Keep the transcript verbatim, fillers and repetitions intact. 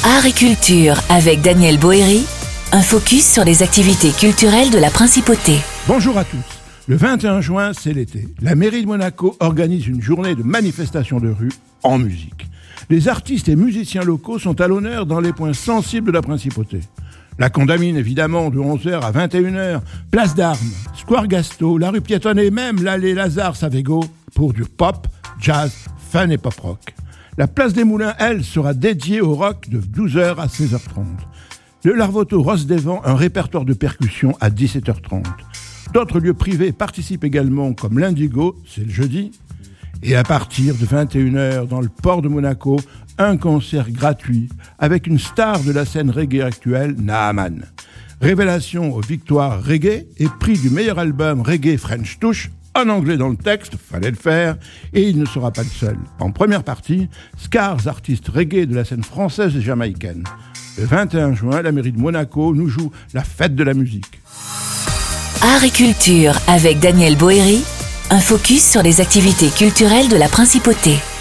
Art et culture avec Daniel Bohéry, un focus sur les activités culturelles de la Principauté. Bonjour à tous. Le vingt et un juin, c'est l'été. La mairie de Monaco organise une journée de manifestation de rue en musique. Les artistes et musiciens locaux sont à l'honneur dans les points sensibles de la Principauté. La Condamine, évidemment, de onze heures à vingt et une heures, Place d'Armes, Square Gasto, la rue piétonne et même l'allée Lazare-Savego pour du pop, jazz, fun et pop-rock. La place des Moulins, elle, sera dédiée au rock de douze heures à seize heures trente. Le Larvoto Rosse des Vents, un répertoire de percussion à dix-sept heures trente. D'autres lieux privés participent également, comme l'Indigo, c'est le jeudi. Et à partir de vingt et une heures, dans le port de Monaco, un concert gratuit avec une star de la scène reggae actuelle, Naaman. Révélation aux victoires reggae et prix du meilleur album reggae French Touch, en anglais dans le texte, fallait le faire, et il ne sera pas le seul. En première partie, Scars, artiste reggae de la scène française et jamaïcaine. Le vingt et un juin, la mairie de Monaco nous joue la fête de la musique. Art et culture avec Daniel Bohéry, un focus sur les activités culturelles de la Principauté.